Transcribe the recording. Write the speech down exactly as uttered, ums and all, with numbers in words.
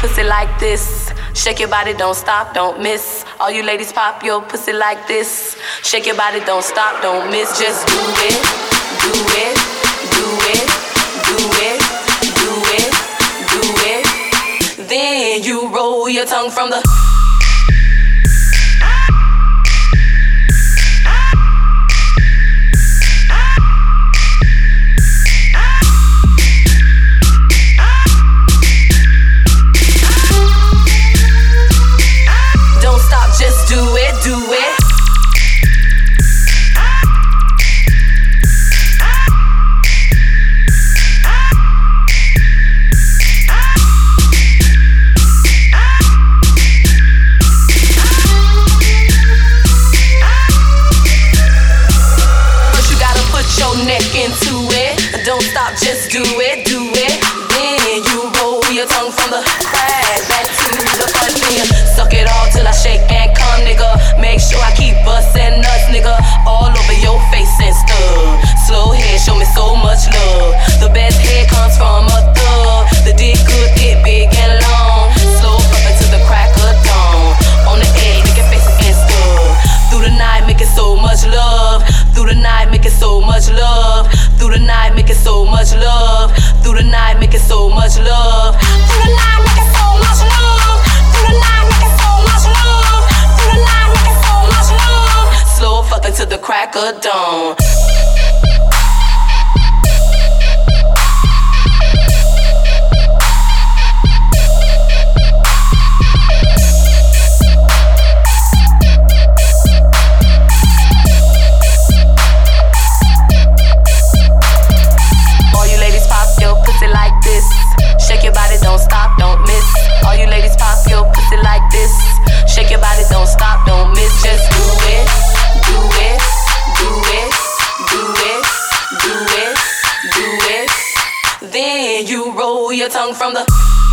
pussy like this. Shake your body, don't stop, don't miss. All you ladies pop your pussy like this. Shake your body, don't stop, don't miss. Just do it, do it, do it, do it, do it, do it. Then you roll your tongue from the just do it, do it. First you gotta put your neck into it. Don't stop, just do it, do it. Then you roll your tongue from the crack back to the front. Then suck it all till I shake and come, nigga. Make sure I keep bustin' nuts, nigga. All over your face and stuff. Slow head, show me so much love. The best head comes from a thug. The dick good, dick big and long. Slow fuckin' to the crack of dawn. On the edge, making faces and stuff. Through the night, making so much love. Through the night, making so much love. Through the night, making so much love. Through the night, making so much love. Through the night, making so much love. Through the night, making so much love. Through the night, making so much love. Slow fucking to the crack of dawn. All you ladies pop your pussy like this. Shake your body, don't stop, don't miss. All you ladies pop your pussy like this. Shake your body, don't stop, don't miss. Just do it, do it, do it, do it, do it, do it. Then you roll your tongue from the